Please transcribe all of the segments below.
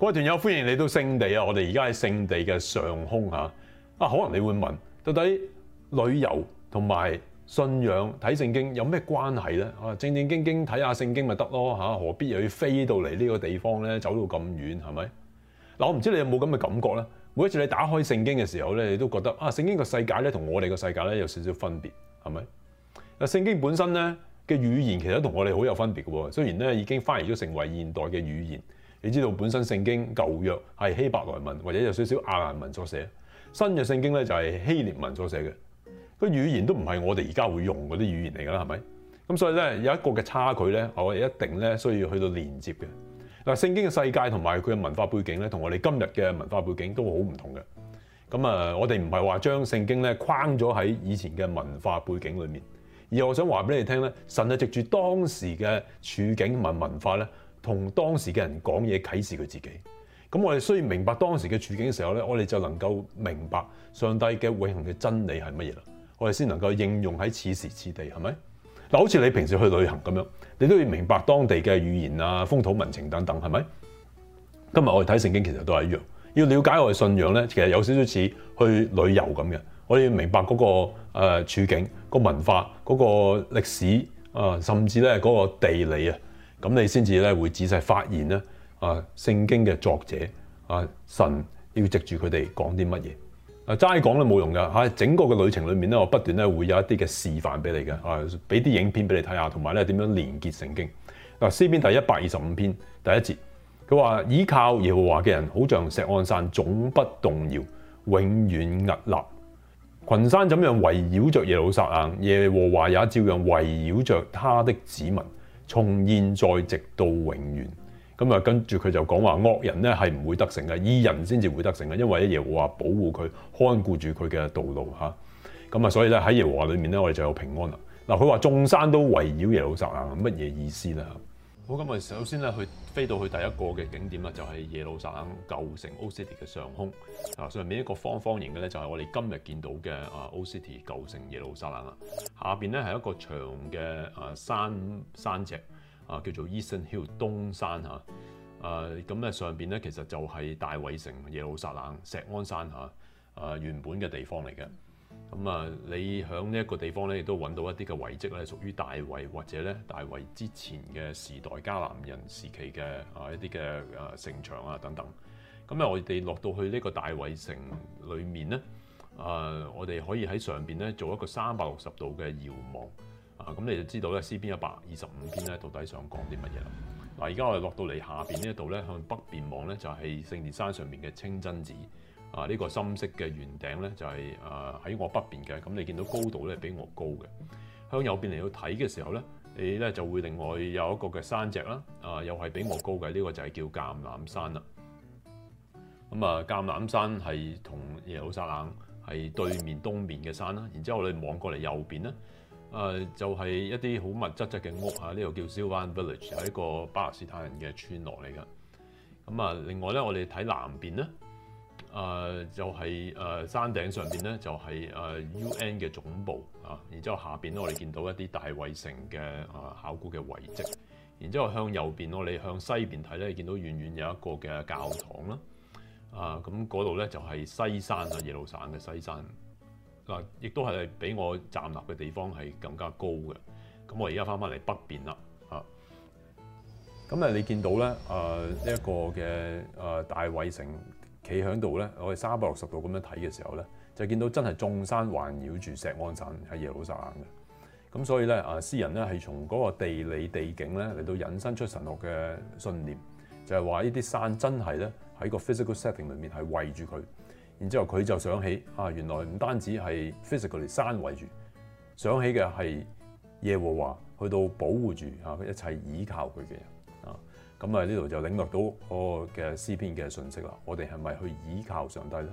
各位團友，歡迎嚟到聖地啊！我哋而家喺聖地嘅上空啊！可能你會問，到底旅遊同埋信仰睇聖經有咩關係咧？正正經經睇下聖經咪得咯嚇，何必又要飛到嚟呢個地方咧？走到咁遠係咪？嗱，我唔知你有冇咁嘅感覺咧？每一次你打開聖經嘅時候咧，你都覺得聖經個世界咧同我哋個世界咧有少少分別，係咪？嗱，聖經本身咧嘅語言其實同我哋好有分別嘅喎，雖然咧已經翻譯咗成為現代嘅語言。你知道本身聖經舊約係希伯來文或者有少少亞蘭文所寫，新嘅聖經咧就係希臘文所寫嘅，個語言都唔係我哋而家會用嗰啲語言嚟㗎啦，係咪？咁所以咧有一個嘅差距咧，我哋一定咧需要去到連接嘅。嗱，聖經嘅世界同埋佢嘅文化背景咧，同我哋今日嘅文化背景都好唔同嘅。咁我哋唔係話將聖經咧框咗喺以前嘅文化背景裏面，而我想話俾你聽咧，神係藉住當時嘅處境同埋文化咧，同當時嘅人講嘢啟示佢自己。咁我哋需要明白當時嘅處境嘅時候咧，我哋就能夠明白上帝嘅永恆嘅真理係乜嘢啦。我哋先能夠應用喺此時此地，係咪？嗱，好似你平時去旅行咁樣，你都要明白當地嘅語言啊、風土民情等等，係咪？今日我哋睇聖經其實都係一樣，要了解我哋信仰咧，其實有少少似去旅遊咁嘅。我哋要明白嗰個處境、個文化、嗰個歷史甚至咧嗰個地理啊。咁你先至咧會仔細發現咧聖經嘅作者神要藉住佢哋講啲乜嘢齋講都冇用㗎。整個嘅旅程裏面咧，我不斷咧會有一啲嘅示範俾你嘅俾啲影片俾你睇下，同埋咧點樣連結聖經。詩篇第125篇第1節，佢話倚靠耶和華嘅人好像錫安山，總不動搖，永遠屹立。群山怎樣圍繞着耶路撒冷，耶和華也照樣圍繞着他的子民，從現在直到永遠。咁跟住佢就講話惡人咧係唔會得勝嘅，義人先至會得勝嘅，因為耶和華保護佢，看顧住佢嘅道路嚇。咁所以咧喺耶和華裏面咧，我哋就有平安啦。嗱，佢話眾山都圍繞耶路撒冷，乜嘢意思咧？好，咁我哋首先咧飛到去第一個嘅景點啦，就係耶路撒冷舊城 Old City 嘅上空。上面一個方方形嘅咧，就係我哋今日見到嘅Old City 舊城耶路撒冷啊。下邊咧係一個長嘅山脊叫做 Eastern Hill 東山嚇。咁咧上邊咧其實就係大衛城耶路撒冷錫安山嚇原本嘅地方嚟嘅。咁你喺呢一個地方咧，亦都揾到一啲嘅遺跡咧，屬於大衛或者咧大衛之前嘅時代迦南人時期嘅一啲嘅城牆啊等等。咁我哋落到去呢個大衛城裏面咧，我哋可以喺上邊咧做一個360度嘅遙望。咁你就知道咧詩篇125篇咧到底想講啲乜嘢啦。嗱，而家我哋落到嚟下邊呢一度咧，向北邊望咧就係聖殿山上面嘅清真寺。呢個深色嘅圓頂咧就係喺我北邊嘅，咁你見到高度咧比我高嘅。向右邊嚟到睇嘅時候咧，你咧就會另外有一個嘅山脊啦，又係比我高嘅，呢個就係叫橄欖山啦。咁橄欖山係同耶路撒冷係對面東面嘅山啦。然之後我哋望過嚟右邊咧，就係一啲好密質質嘅屋啊，呢個叫 Silvan Village，係一個巴勒斯坦人嘅村落嚟㗎。咁另外咧，我哋睇南邊咧。就係山頂上邊咧就係UN 嘅總部啊，然之後下邊咧我哋見到一啲大衛城嘅考古嘅遺跡，然之後向右邊我哋向西邊睇咧，你見到遠遠有一個嘅教堂啦，咁嗰度咧就係西山啊，耶路撒冷嘅西山嗱，亦都係比我站立嘅地方係更加高嘅。咁我而家翻嚟北邊啦，咁你見到咧呢一個嘅大衛城。企喺度咧，我哋360度咁樣睇嘅時候咧，就見到真係眾山環繞住錫安山喺耶路撒冷嘅。咁所以咧，詩人咧係從嗰個地理地景咧嚟到引申出神學嘅信念，就係話呢啲山真係咧喺個 physical setting 裏面係圍住佢。然之後佢就想起原來唔單止係 physically 山圍住，想起嘅係耶和華去到保護住佢一切倚靠佢嘅人。咁呢度就領略到嗰個嘅詩篇嘅信息啦。我哋係咪去倚靠上帝咧？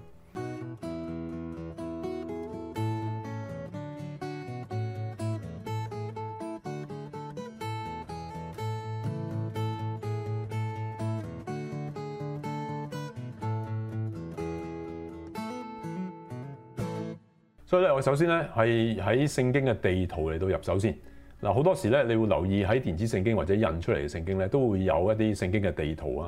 所以咧，我首先咧係喺聖經嘅地圖嚟到入手先。嗱，好多時咧，你會留意喺電子聖經或者印出嚟嘅聖經咧，都會有一啲聖經嘅地圖啊。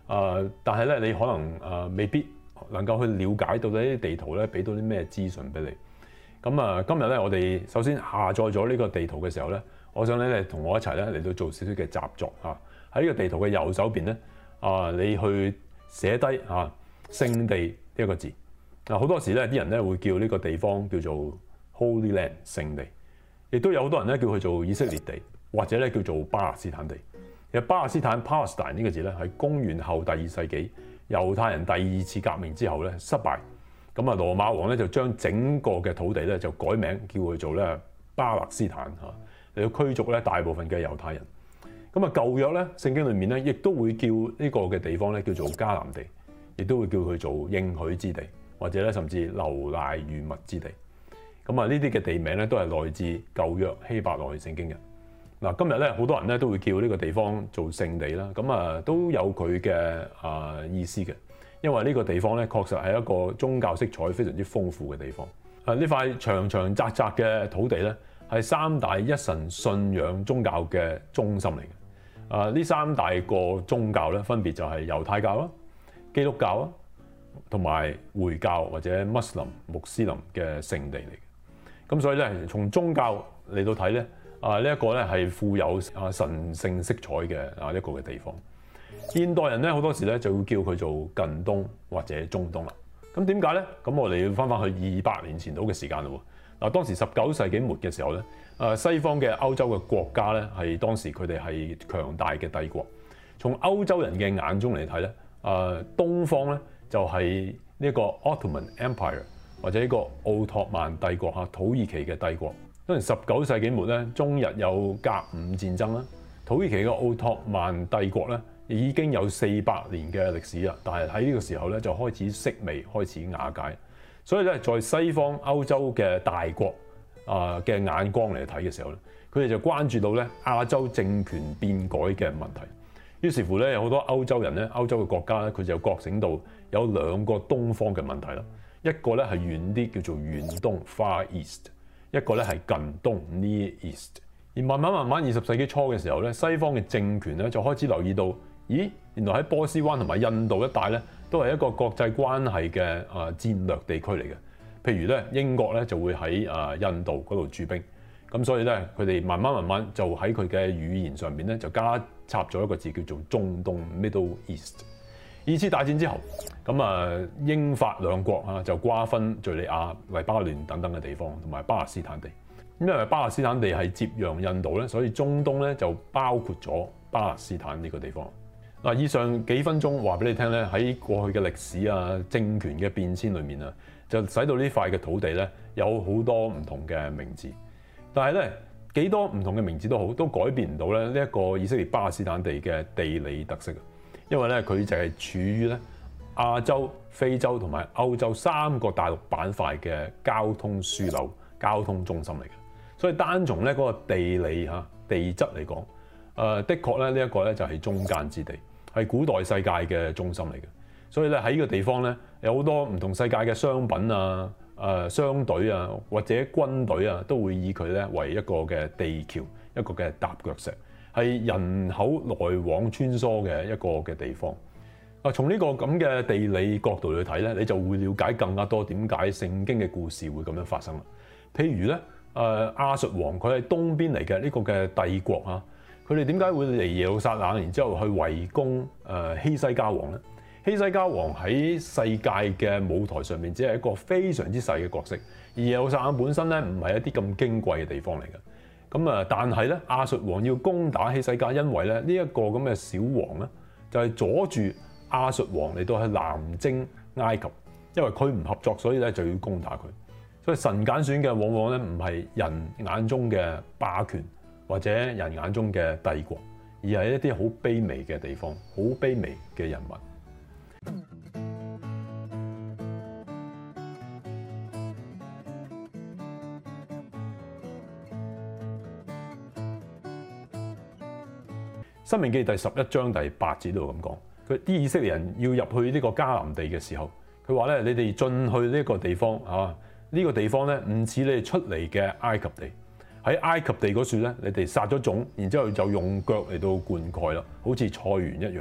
但係咧你可能未必能夠去了解到底啲地圖咧俾到啲咩資訊俾你。咁今日咧我哋首先下載咗呢個地圖嘅時候咧，我想咧你同我一齊咧嚟到做少少嘅習作嚇。喺呢個地圖嘅右手邊咧，你去寫低聖地呢一個字。好多時咧啲人咧會叫呢個地方叫做 Holy Land 聖地，亦都有好多人咧叫佢做以色列地，或者咧叫做巴勒斯坦地。其實巴勒斯坦 Palestine 呢個字咧係公元後第2世紀猶太人第2次革命之後咧失敗，咁羅馬王咧就將整個嘅土地咧就改名叫佢做咧巴勒斯坦嚟到驅逐咧大部分嘅猶太人。咁舊約咧聖經裏面咧亦都會叫呢個嘅地方咧叫做迦南地，亦都會叫佢做應許之地，或者咧甚至流奶與蜜之地。咁呢啲嘅地名咧都係來自舊約希伯來聖經嘅。嗱，今日咧好多人咧都會叫呢個地方做聖地啦，咁都有佢嘅意思嘅，因為呢個地方咧確實係一個宗教色彩非常之豐富嘅地方。呢塊長長窄窄嘅土地咧係三大一神信仰宗教嘅中心嚟嘅。呢三大個宗教咧分別就係猶太教啦、基督教啦，同埋回教或者穆斯林嘅聖地嚟嘅。咁所以咧從宗教嚟到睇咧，呢一個咧係富有神聖色彩嘅一個嘅地方。現代人咧好多時咧就會叫佢做近東或者中東啦。咁點解咧？咁我哋要翻去200年前度嘅時間咯。嗱，當時19世紀末嘅時候咧，西方嘅歐洲嘅國家咧係當時佢哋係強大嘅帝國。從歐洲人嘅眼中嚟睇咧，東方咧就係呢個 Ottoman Empire 或者呢個奧托曼帝國嚇，土耳其嘅帝國。當時19世紀末咧，中日有甲午戰爭啦，土耳其嘅奧托曼帝國咧已經有400年嘅歷史啦，但係喺呢個時候咧就開始式微，開始瓦解。所以咧，在西方歐洲嘅大國嘅眼光嚟睇嘅時候咧，佢哋就關注到咧亞洲政權變改嘅問題。於是乎咧，有好多歐洲人咧，歐洲嘅國家咧，佢就覺醒到有兩個東方嘅問題啦。一個咧係遠啲，叫做遠東 （Far East），一個咧係近東 （Near East）。而慢慢20世紀初嘅時候咧，西方嘅政權咧就開始留意到，咦，原來喺波斯灣同埋印度一帶咧，都係一個國際關係嘅戰略地區嚟嘅。譬如咧，英國咧就會喺印度嗰度駐兵，咁所以咧佢哋慢慢就喺佢嘅語言上面咧就加插咗一個字叫做中東 （Middle East）。2次大戰之後，咁英法兩國就瓜分敍利亞、黎巴嫩等等嘅地方，同埋巴勒斯坦地。因為巴勒斯坦地係接壤印度咧，所以中東咧就包括咗巴勒斯坦呢個地方。嗱，以上幾分鐘話俾你聽咧，喺過去嘅歷史政權嘅變遷裏面就使到呢塊嘅土地咧有好多唔同嘅名字。但係咧幾多唔同嘅名字都好，都改變唔到咧呢一個以色列巴勒斯坦地嘅地理特色。因為咧佢就係處於咧亞洲、非洲同埋歐洲3個大陸板塊嘅交通樞紐、交通中心嚟嘅。所以單從咧嗰個地理地質嚟講，的確咧呢一個咧就係中間之地，係古代世界嘅中心嚟嘅。所以咧喺呢個地方咧有好多唔同世界嘅商品商隊或者軍隊都會以佢咧為一個嘅地橋、一個嘅踏腳石，係人口來往穿梭嘅一個嘅地方。從呢個咁嘅地理角度去睇咧，你就會了解更加多點解聖經嘅故事會咁樣發生啦。譬如咧亞述王佢係東邊嚟嘅呢個嘅帝國佢哋點解會嚟耶路撒冷，然之後去圍攻希西家王咧？希西家王喺世界嘅舞台上面只係一個非常之細嘅角色，而耶路撒冷本身咧唔係一啲咁矜貴嘅地方嚟嘅。咁但係咧亞述王要攻打希西家，因為咧呢一個咁嘅小王咧就係阻住亞述王嚟到去南征埃及，因為佢唔合作，所以咧就要攻打佢。所以神揀選嘅往往咧唔係人眼中嘅霸權或者人眼中嘅帝國，而係一啲好卑微嘅地方，好卑微嘅人民。申命記第11章第8節度咁講，佢啲以色列人要入去呢個迦南地嘅時候，佢話咧：你哋進去呢個地方呢個地方咧唔似你哋出嚟嘅埃及地。喺埃及地嗰處咧，你哋撒咗種，然之後就用腳嚟到灌溉啦，好似菜園一樣。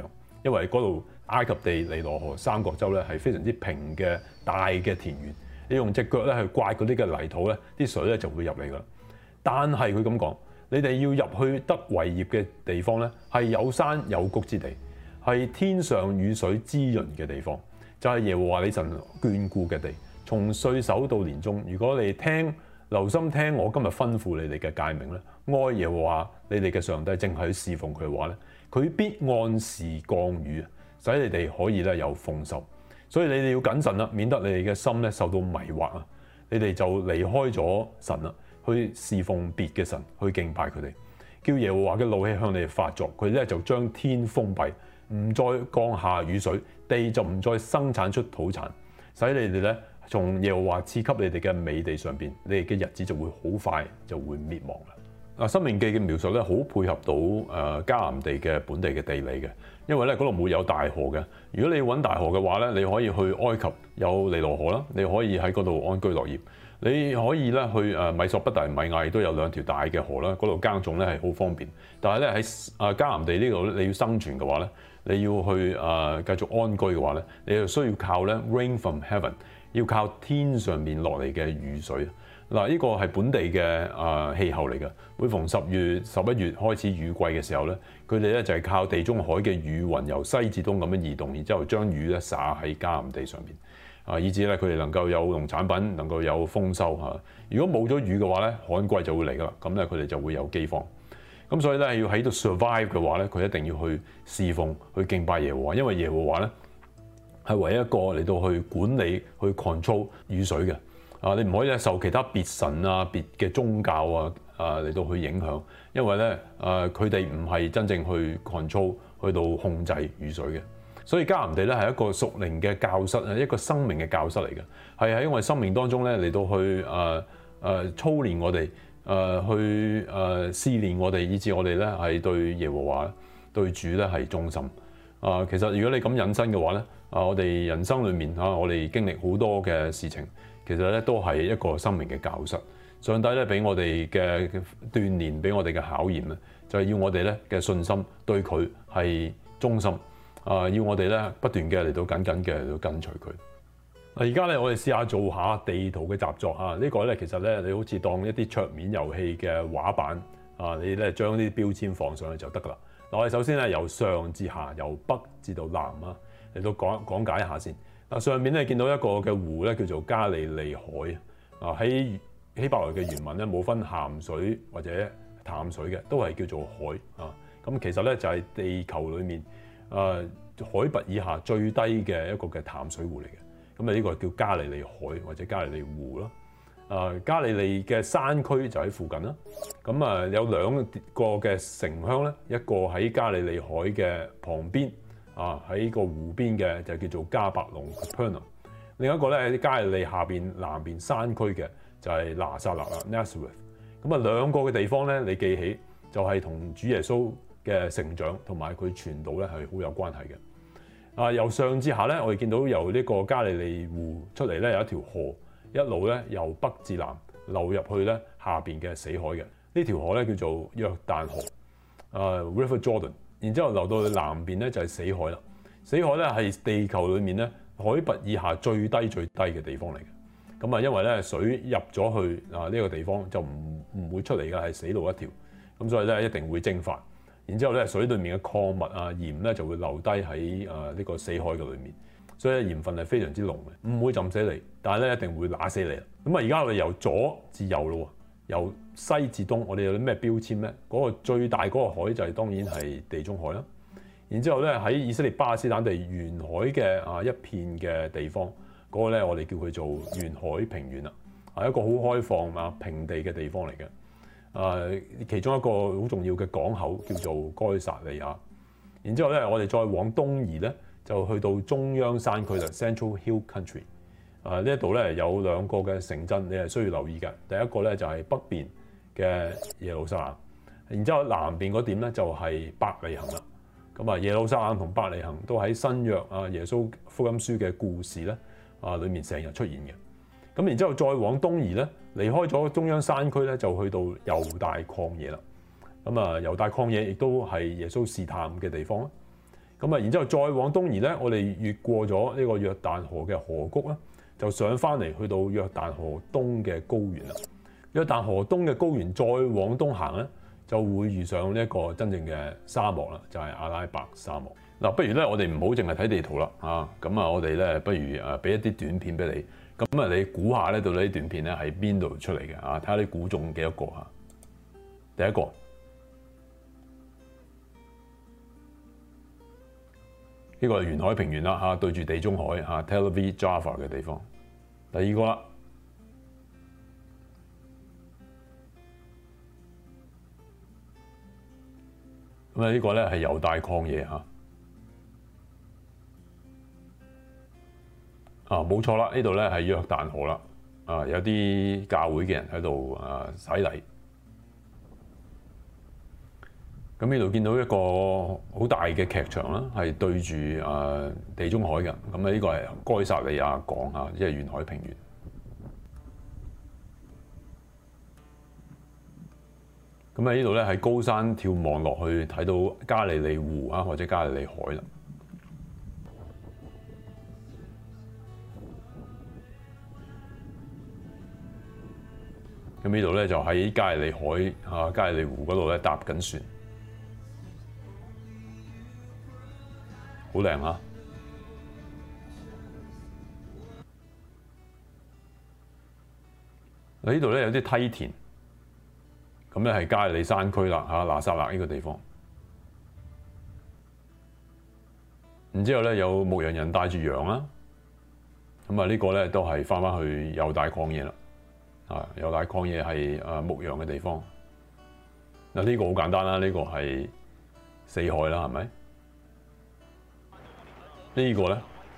因為嗰度埃及地、尼羅河三角洲咧係非常之平嘅大嘅田園，你用隻腳咧去刮嗰啲嘅泥土咧，啲水咧就會入嚟㗎啦。但係佢咁講，你哋要入去得為業嘅地方咧，係有山有谷之地，係天上雨水滋潤嘅地方，就係耶和華你神眷顧嘅地。從歲首到年終，如果你留心聽我今日吩咐你哋嘅誡命咧，愛耶和華你哋嘅上帝，淨係去侍奉佢嘅話咧，佢必按時降雨，使你哋可以咧有豐收。所以你哋要謹慎啦，免得你哋嘅心咧受到迷惑啊！你哋就離開咗神啦，去侍奉別嘅神，去敬拜佢哋，叫耶和華嘅怒氣向你哋發作，佢咧就將天封閉，唔再降下雨水，地就唔再生產出土產，使你哋咧從耶和華賜給你哋嘅美地上邊，你哋嘅日子就會好快就會滅亡啦。啊，《申命記》嘅描述咧，好配合到迦南地嘅本地嘅地理嘅，因為咧嗰度冇有大河嘅。如果你要揾大河嘅話咧，你可以去埃及有尼羅河啦，你可以喺嗰度安居樂業。你可以咧去米索不達米亞亦都有兩條大嘅河啦，嗰度耕種咧係好方便。但係咧喺迦南地呢度你要生存嘅話咧，你要去繼續安居嘅話咧，你就需要靠咧 rain from heaven， 要靠天上面落嚟嘅雨水。嗱，呢個係本地嘅氣候嚟嘅。每逢10月、11月開始雨季嘅時候咧，佢哋咧就係靠地中海嘅雨雲由西至東咁樣移動，然之後將雨咧灑喺迦南地上面，以至咧佢哋能夠有農產品，能夠有豐收嚇。如果冇咗雨嘅話咧，旱季就會嚟噶啦，咁咧佢哋就會有饑荒。咁所以咧要喺度 survive 嘅話咧，佢一定要去侍奉、去敬拜耶和華，因為耶和華咧係唯一一個嚟到去管理、去 control 雨水嘅。你唔可以咧受其他別神啊、別嘅宗教嚟到去影響，因為咧佢哋唔係真正去 control 去到控制雨水嘅。所以迦南地咧係一個屬靈嘅教室，一個生命嘅教室嚟嘅，係喺我哋生命當中咧嚟到去操練我哋，去試煉我哋，以致我哋咧係對耶和華、對主咧係忠心。其實如果你咁引申嘅話咧，我哋人生裏面我哋經歷好多嘅事情。其實咧都係一個生命嘅教室，上帝咧俾我哋嘅鍛鍊，俾我哋嘅考驗咧，就係要我哋咧嘅信心對佢係忠心，要我哋咧不斷嘅嚟到緊緊嘅嚟到跟隨佢。而家咧我哋試下做下地圖嘅習作啊！呢個咧其實咧你好似當一啲桌面遊戲嘅畫板你咧將啲標籤放上去就得噶啦。嗱，我哋首先咧由上至下，由北至到南嚟到講解一下先。上面咧見到一個嘅湖咧叫做加利利海喺希伯來嘅原文咧冇分鹹水或者淡水嘅，都係叫做海咁其實咧就係地球裏面海拔以下最低嘅一個嘅淡水湖嚟嘅。咁呢個叫加利利海或者加利利湖啦。加利利嘅山區就喺附近啦。咁有兩個嘅城鄉咧，一個喺加利利海嘅旁邊。喺個湖邊嘅就叫做加百隆 Capernaum， 另一個咧喺加利利下邊南邊山區嘅就係拿撒勒啦 Nazareth。咁兩個嘅地方咧，你記起就係同主耶穌嘅成長同埋佢傳道咧係好有關係嘅。由上至下咧，我哋見到由呢個加利利湖出嚟咧有一條河，一路咧由北至南流入去咧下邊嘅死海嘅。呢條河咧叫做約旦河River Jordan。然之後流到去南邊咧就係死海啦。死海咧係地球裏面咧海拔以下最低嘅地方嚟嘅。咁因為咧水入咗去呢個地方就唔會出嚟嘅，係死路一條。咁所以咧一定會蒸發。然之後咧水裡面嘅礦物鹽咧就會留低喺呢個死海嘅裏面。所以鹽分係非常之濃嘅，唔會浸死你，但係咧一定會揦死你啦。咁而家我哋由左至右咯喎。由西至東，我哋有啲咩標籤咧？嗰個最大嗰個海就係當然係地中海啦。然之後咧喺以色列巴勒斯坦地沿海嘅一片嘅地方，嗰個咧我哋叫佢做沿海平原啦，係一個好開放平地嘅地方嚟嘅。其中一個好重要嘅港口叫做該撒利亞。然之後咧我哋再往東移咧，就去到中央山區啦 Central Hill Country。呢一度咧有兩個嘅城鎮，你係需要留意嘅。第一個咧就係北邊嘅耶路撒冷，然之後南邊嗰點咧就係伯利恆啦。咁耶路撒冷同伯利恆都喺新約耶穌福音書嘅故事咧裏面成日出現嘅。咁然之後再往東移咧，離開咗中央山區咧，就去到猶大曠野啦。咁猶大曠野亦都係耶穌試探嘅地方啦。 咁啊，然之後再往東移咧，我哋越過咗呢個約旦河嘅河谷啦，就上翻嚟去到約旦河東嘅高原啦。約旦河東嘅高原再往東行咧，就會遇上呢一個真正嘅沙漠啦，就係阿拉伯沙漠。嗱，不如咧我哋唔好淨係睇地圖啦，咁啊我哋咧不如俾一啲短片俾你，咁啊你估下咧到底呢段片咧喺邊度出嚟嘅啊？睇下你估中幾多個嚇？第一個。呢個係沿海平原啦嚇，對住地中海嚇 Tel Aviv Jaffa 嘅地方。第二個啦，咁啊呢個咧係猶大曠野嚇。冇錯啦，呢度咧係約旦河啦。有啲教會嘅人喺度洗禮。咁呢度見到一個好大嘅劇場啦，係對住地中海嘅。咁呢個係該撒利亞港嚇，即係沿海平原。咁喺呢度咧喺高山眺望落去，睇到加利利湖啊，或者加利利海啦。咁呢度咧就喺加利利海加利利湖嗰度咧搭緊船。好靚啊！呢度咧有啲梯田，咁咧係加利利山區啦嚇，拿撒勒呢個地方。然之後咧有牧羊人帶住羊啦，咁啊呢個咧都係翻去猶大曠野啦。猶大曠野係牧羊嘅地方。嗱呢個好簡單啦，呢個係死海啦，係咪？呢個咧，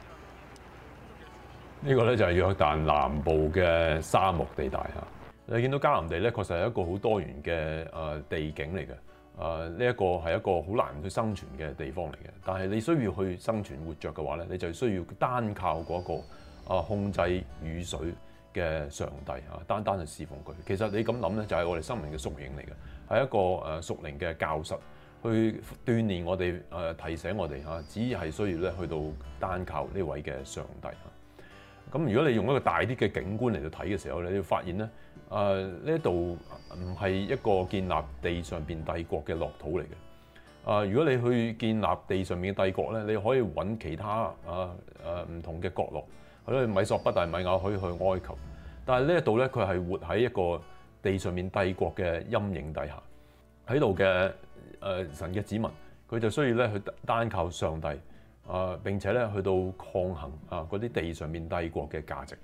呢個咧就係約旦南部嘅沙漠地帶嚇。你見到迦南地咧，確實係一個好多元嘅地景嚟嘅。呢一個係一個好難去生存嘅地方嚟嘅。但係你需要去生存活着嘅話咧，你就需要單靠嗰個控制雨水嘅上帝單單去侍奉佢。其實你咁諗咧，就係我哋生命嘅縮影嚟嘅，係一個屬靈嘅教室。去鍛鍊我哋提醒我哋只係需要咧去到單靠呢位嘅上帝咁如果你用一個大啲嘅景觀嚟到睇嘅時候咧，你會發現咧呢度唔係一個建立地上邊帝國嘅樂土嚟嘅。如果你去建立地上面嘅帝國咧，你可以揾其他唔同嘅角落，去米索不達米亞，可以去埃及。但係呢一度咧，佢係活喺一個地上面帝國嘅陰影底下，喺度嘅。神嘅子民，佢就需要咧去單靠上帝，並且咧去到抗衡嗰啲地上面帝國嘅價值。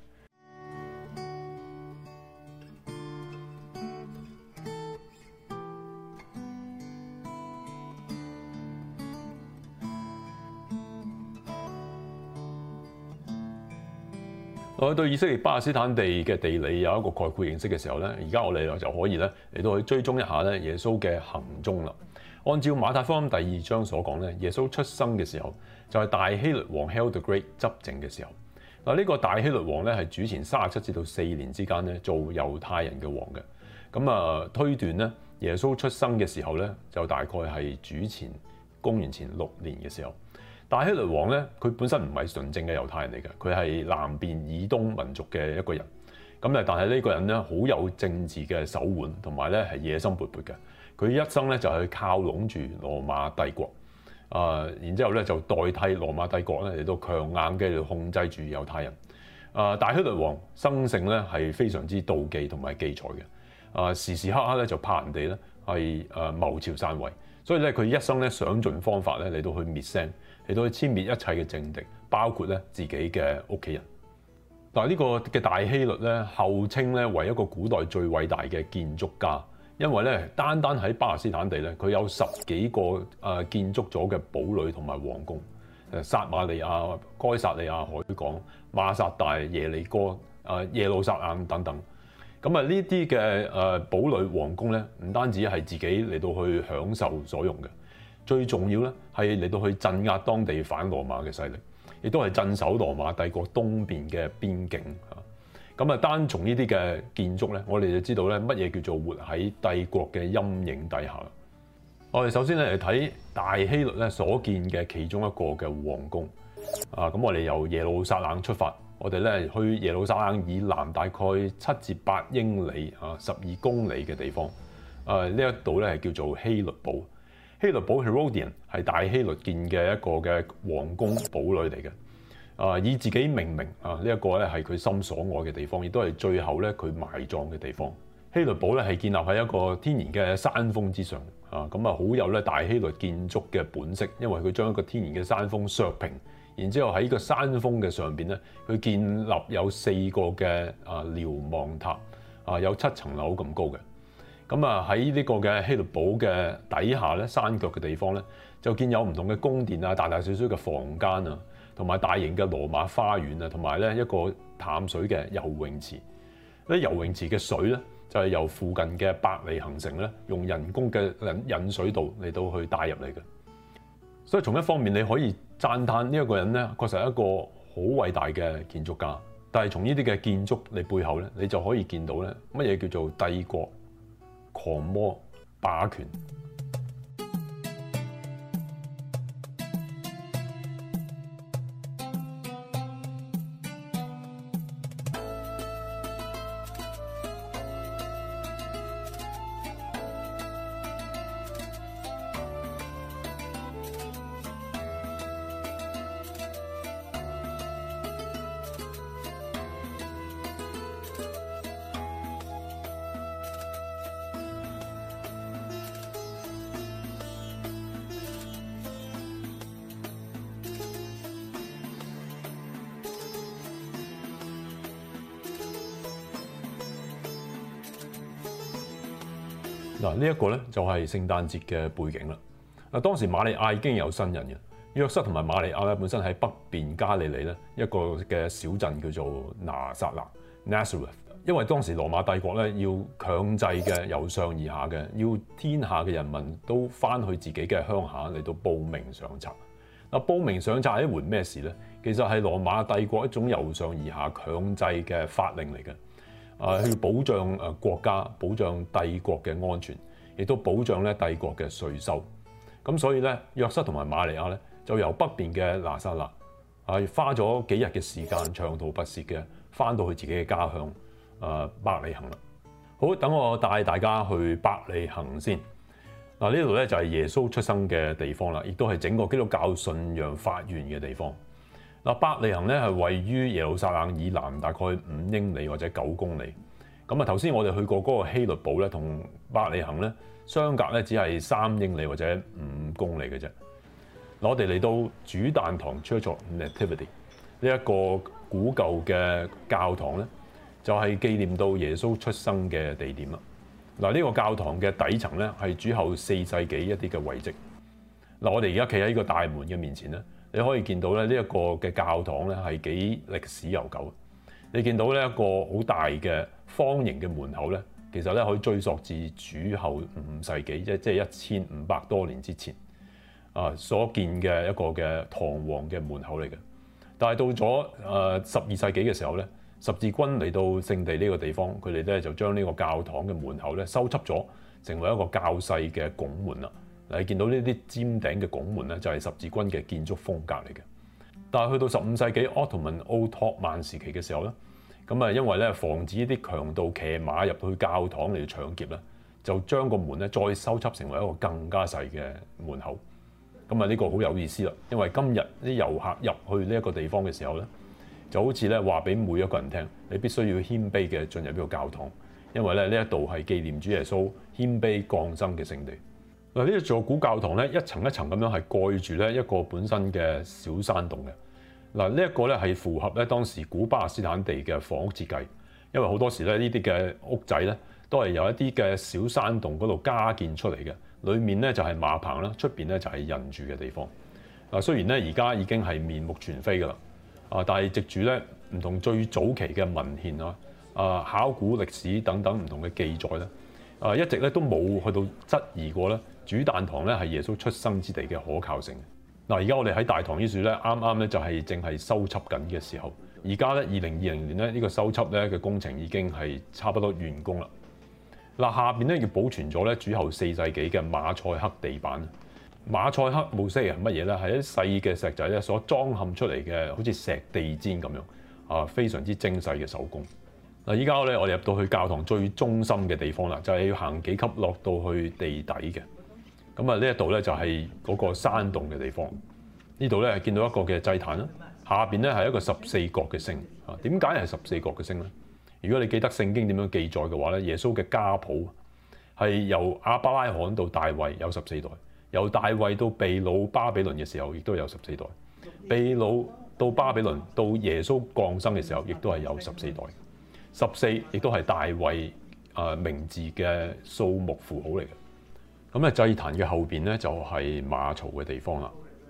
我對以色列巴勒斯坦地嘅地理有一個概括認識嘅時候咧，而家我哋就可以咧嚟到去追蹤一下咧耶穌嘅行蹤啦。按照馬太福音第2章所講咧，耶穌出生嘅時候就係大希律王 Herod the Great 執政嘅時候。嗱，呢個大希律王咧係主前37至到4年之間咧做猶太人嘅王嘅。咁推斷咧耶穌出生嘅時候咧就大概係公元前6年嘅時候。大希律王咧佢本身唔係純正嘅猶太人嚟嘅，佢係南邊以東民族嘅一個人。但係呢個人咧好有政治嘅手腕，同埋咧係野心勃勃嘅。佢一生咧就係靠攏住羅馬帝國，然之後咧就代替羅馬帝國咧嚟到強硬嘅嚟控制住猶太人。大希律王生性咧係非常之妒忌同埋忌才嘅，時時刻刻咧就怕人哋咧係謀朝散位，所以咧佢一生咧想盡方法咧嚟到去滅聲，嚟到去殲滅一切嘅政敵，包括咧自己嘅屋企人。但係呢個嘅大希律咧後稱咧為一個古代最偉大嘅建築家。因為咧，單喺巴勒斯坦地咧，佢有10幾個建築咗嘅堡壘同埋皇宮，撒瑪利亞、該撒利亞海港、馬薩大、耶利哥、耶路撒冷等等。咁呢啲嘅堡壘皇宮咧，唔單止係自己嚟到去享受所用嘅，最重要咧係嚟到去鎮壓當地反羅馬嘅勢力，亦都係鎮守羅馬帝國東邊嘅邊境。單從呢啲嘅建築咧，我哋就知道咧乜嘢叫做活喺帝國嘅陰影底下。 我哋首先咧嚟睇大希律咧所建嘅其中一個嘅皇宮。咁我哋由耶路撒冷出發，我哋咧去耶路撒冷以南大概7至8英里12公里嘅地方。呢一度咧係叫做希律堡。希律堡 Herodion 係大希律建嘅一個嘅皇宮堡壘嚟嘅。以自己命名呢一個咧係佢心所愛嘅地方，亦都係最後咧佢埋葬嘅地方。希律堡咧係建立喺一個天然嘅山峰之上，咁好有咧大希律建築嘅本色，因為佢將一個天然嘅山峰削平，然之後喺個山峰嘅上邊咧，佢建立有4個嘅瞭望塔，有7層樓咁高嘅。咁喺呢個嘅希律堡嘅底下咧，山腳嘅地方咧，就建有唔同嘅宮殿啊，大大小小嘅房間啊，同埋大型嘅羅馬花園啊，同埋咧一個淡水嘅游泳池。呢游泳池嘅水咧，就係由附近嘅伯利恆城咧，用人工嘅引水道嚟到去帶入嚟嘅。所以從一方面你可以讚歎呢一個人咧，確實係一個好偉大嘅建築家。但係從呢啲嘅建築你背後咧，你就可以見到咧乜嘢叫做帝國、狂魔、霸權。嗱，呢一個咧就係聖誕節嘅背景啦。當時瑪利亞已經有新人嘅，約瑟同埋瑪利亞咧本身喺北邊加利利咧一個嘅小鎮叫做拿撒勒 （Nazareth）。因為當時羅馬帝國咧要強制嘅由上而下嘅，要天下嘅人民都翻去自己嘅鄉下嚟到報名上冊。報名上冊係一回咩事咧？其實係羅馬帝國一種由上而下強制嘅法令嚟嘅。去保障國家、保障帝國嘅安全，亦都保障咧帝國嘅稅收。咁所以咧，約瑟同埋瑪利亞咧就由北邊嘅拿撒勒花咗幾日嘅時間，長途跋涉嘅翻到去自己嘅家鄉伯利恆啦。好，等我帶大家去伯利恆先。呢度咧就係耶穌出生嘅地方啦，亦都係整個基督教信仰發源嘅地方。伯利恆咧係位於耶路撒冷以南大概5英里或者9公里。咁頭先我哋去過嗰個希律堡咧，同伯利恆咧相隔咧只係3英里或者5公里嘅啫。我哋嚟到主誕堂 Church of Nativity 呢一個古舊嘅教堂咧，就係紀念到耶穌出生嘅地點啦。呢個教堂嘅底層咧係主後4世紀一啲嘅遺跡。我哋而家企喺呢個大門嘅面前咧，你可以見到咧呢一個嘅教堂咧係幾歷史悠久。你見到呢一個好大嘅方形嘅門口咧，其實咧可以追溯至主後5世紀，即係1500多年之前所建嘅一個嘅堂皇嘅門口嚟嘅。但係到咗12世紀嘅時候咧，十字軍嚟到聖地呢個地方，佢哋咧就將呢個教堂嘅門口咧修葺咗，成為一個較細嘅拱門啦。你見到呢啲尖頂嘅拱門咧，就係十字軍嘅建築風格嚟嘅。但係去到15世紀奧托曼時期嘅時候咧，咁因為咧防止啲強盜騎馬入去教堂嚟搶劫咧，就將個門咧再修葺成為一個更加細嘅門口。咁呢個好有意思啦，因為今日啲遊客入去呢一個地方嘅時候咧，就好似咧話俾每一個人聽，你必須要謙卑嘅進入呢個教堂，因為咧呢一度係紀念主耶穌謙卑降生嘅聖地。呢一座古教堂咧，一層一層咁樣係蓋住咧一個本身嘅小山洞嘅。呢一個咧係符合咧當時古巴勒斯坦地嘅房屋設計，因為好多時咧呢啲嘅屋仔咧都係由一啲嘅小山洞嗰度加建出嚟嘅，裡面咧就係馬棚啦，出邊咧就係人住嘅地方。雖然咧而家已經係面目全非噶啦，但係藉住咧唔同最早期嘅文獻考古歷史等等唔同嘅記載咧，一直咧都冇去到質疑過咧主誕堂咧係耶穌出生之地嘅可靠性。而家我哋喺大堂呢處咧，啱啱咧就係正係修葺緊嘅時候。而家咧2020年咧呢個修葺咧嘅工程已經係差不多完工啦。 嗱，下邊咧要保存咗咧主後4世紀嘅馬賽克地板。馬賽克模式係乜嘢咧？係一啲細嘅石仔咧所裝嵌出嚟嘅，好似石地氈咁樣啊，非常之精細嘅手工。嗱，依家咧我哋入到去教堂最中心嘅地方啦，就係要行幾級落到去地底嘅。咁啊，呢一度咧就係嗰個山洞嘅地方。呢度咧係見到一個嘅祭壇啦，下邊咧係一個14角嘅星啊。點解係14角嘅星咧？如果你記得聖經點樣記載嘅話咧，耶穌嘅家譜係由亞伯拉罕到大衛有14代。由大衛到被擄巴比倫嘅時候，亦都有14代；被擄到巴比倫到耶穌降生嘅時候，亦都係有14代。14亦都係大衛名字嘅數目符號嚟嘅。咁咧祭壇嘅後邊咧就係馬槽嘅地方啦。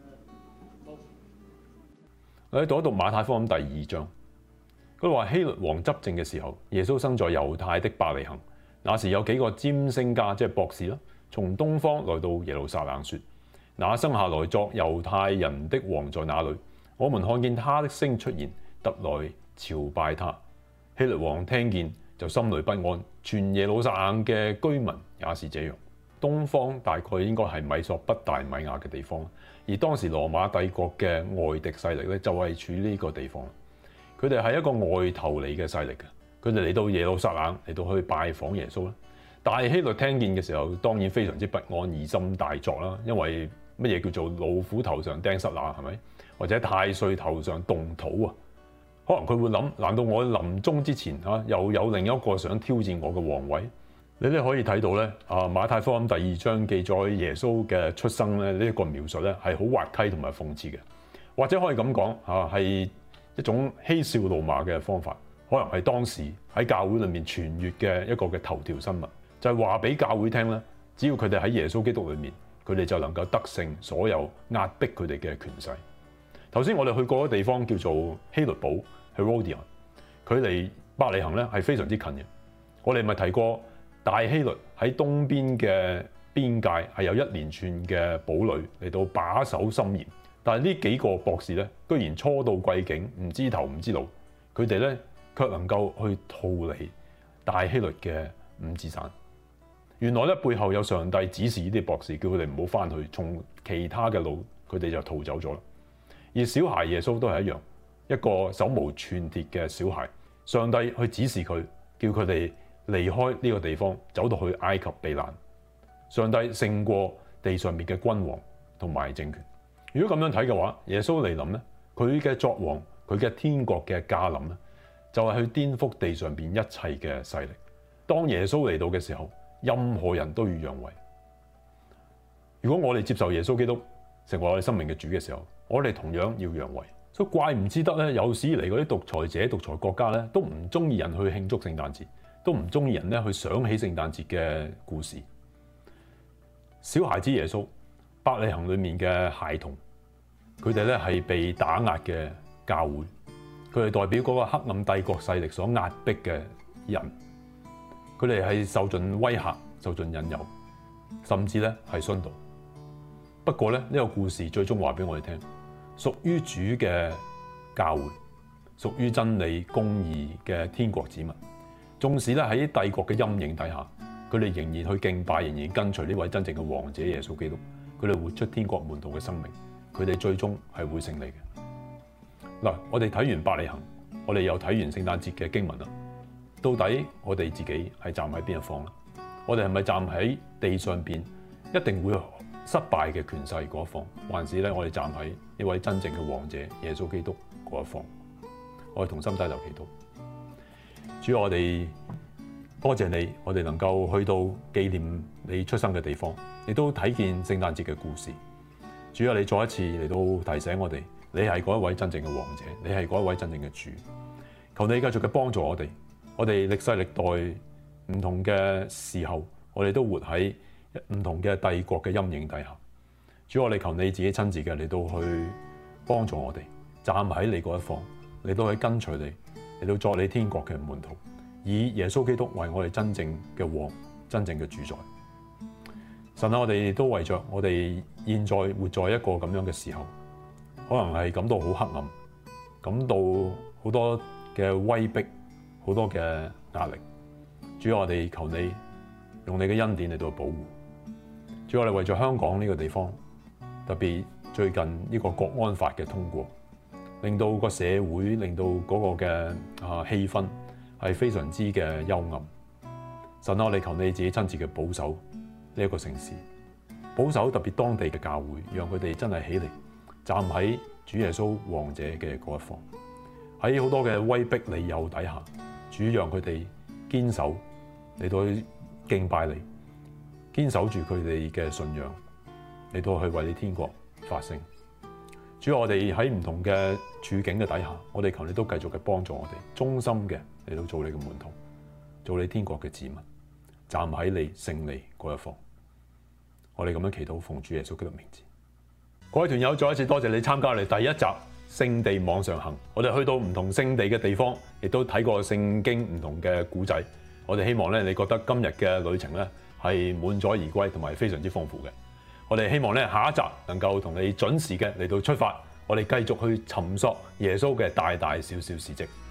我喺度讀馬太福音第2章，佢話希律王執政嘅時候，耶穌生在猶太的伯利恆。那時有幾個占星家，即係博士啦，從東方來到耶路撒冷，說：那生下來作猶太人的王在哪裏？我們看見他的星出現，特來朝拜他。希律王聽見就心裏不安，全耶路撒冷嘅居民也是這樣。東方大概應該係米索不達米亞嘅地方，而當時羅馬帝國嘅外敵勢力咧就係處呢個地方。佢哋係一個外頭嚟嘅勢力嘅，佢哋嚟到耶路撒冷嚟到去拜訪耶穌啦。但係希律聽見嘅時候，當然非常之不安，疑心大作啦。因為乜嘢叫做老虎頭上釘塞那，係咪？或者太歲頭上動土啊？可能佢會諗：難道我臨終之前又有另一個想挑戰我嘅皇位？你哋可以睇到咧，馬太福音第2章記載耶穌嘅出生咧，呢一個描述咧係好滑稽同埋諷刺嘅，或者可以咁講係一種嬉笑怒罵嘅方法。可能係當時喺教會裏面傳閱嘅一個嘅頭條新聞，就係話俾教會聽咧，只要佢哋喺耶穌基督裏面，佢哋就能夠得勝所有壓迫佢哋嘅權勢。頭先我哋去過嘅地方叫做希律堡 Herodion， 距離伯利恆咧係非常之近嘅。我哋咪提過大希律喺東邊嘅邊界係有一連串嘅堡壘嚟到把守森嚴，但係呢幾個博士咧，居然初到貴境，唔知頭唔知路，佢哋咧卻能夠去逃離大希律嘅五指山。原來咧背後有上帝指示呢啲博士，叫佢哋唔好翻去，從其他嘅路，佢哋就逃走咗啦。而小孩耶穌都係一樣，一個手無寸鐵嘅小孩，上帝去指示佢，叫佢哋離開呢個地方，走到去埃及避難。上帝勝過地上面嘅君王同埋政權。如果咁樣睇嘅話，耶穌嚟臨咧，佢嘅作王，佢嘅天國嘅駕臨咧，就係去顛覆地上邊一切嘅勢力。當耶穌嚟到嘅時候，任何人都要讓位。如果我哋接受耶穌基督成為我哋生命嘅主嘅時候，我哋同樣要讓位。所以怪唔之得咧，有史以嚟嗰啲獨裁者、獨裁國家咧，都唔中意人去慶祝聖誕節，都唔中意人咧去想起聖誕節嘅故事。小孩子耶穌，伯利恆裏面嘅孩童，佢哋咧係被打壓嘅教會，佢哋代表嗰個黑暗帝國勢力所壓迫嘅人，佢哋係受盡威嚇、受盡引誘，甚至咧係殉道。不過咧，呢個故事最終話俾我哋聽，屬於主嘅教會，屬於真理公義嘅天國子民，縱使咧喺帝國嘅陰影底下，佢哋仍然去敬拜，仍然跟隨呢位真正嘅王者耶穌基督，佢哋活出天國門徒嘅生命，佢哋最終係會勝利嘅。嗱，我哋睇完伯利恆，我哋又睇完聖誕節嘅經文啦。到底我哋自己係站喺邊一方咧？我哋係咪站喺地上邊一定會失敗嘅權勢嗰一方，還是咧我哋站喺呢位真正嘅王者耶穌基督嗰一方？我哋同心低頭祈禱。主，我哋多謝你，我哋能夠去到紀念你出生嘅地方，亦都睇見聖誕節嘅故事。主啊，你再一次嚟到提醒我哋，你係嗰一位真正嘅王者，你係嗰一位真正嘅主。求你繼續嘅幫助我哋，我哋歷世歷代唔同嘅時候，我哋都活喺唔同嘅帝國嘅陰影底下。主，我哋求你自己親自嘅嚟到去幫助我哋，站喺你嗰一方，嚟到去跟隨你，嚟到作你天國嘅門徒，以耶穌基督為我哋真正嘅王，真正嘅主宰。神啊，我哋都為着我哋現在活在一個咁樣嘅時候，可能係感到好黑暗，感到好多嘅威逼，好多嘅壓力。主，我哋求你用你嘅恩典嚟到保護。主，我哋為咗香港呢個地方，特別最近呢個國安法嘅通過，令到個社會，令到嗰個嘅氣氛係非常之嘅幽暗。神啊，我哋求你自己親自嘅保守呢一個城市，保守特別當地嘅教會，讓佢哋真係起嚟站喺主耶穌王者嘅嗰一方。喺好多嘅威逼利誘底下，主讓佢哋堅守嚟到去敬拜你，堅守住佢哋嘅信仰嚟到去為你天國發聲。主，我哋喺唔同嘅處境嘅底下，我哋求你都繼續嘅幫助我哋，忠心嘅嚟到做你嘅門徒，做你天國嘅子民，站喺你勝利嗰一方。我哋咁樣祈禱，奉主耶穌基督名字。各位團友，再一次多謝你參加我哋第一集聖地網上行。我哋去到唔同聖地嘅地方，亦都睇過聖經唔同嘅古仔。我哋希望咧，你覺得今日嘅旅程咧係滿載而歸，同埋非常之豐富嘅。我哋希望咧，下一集能夠同你準時嘅嚟到出發，我哋繼續去尋索耶穌嘅大大小小事蹟。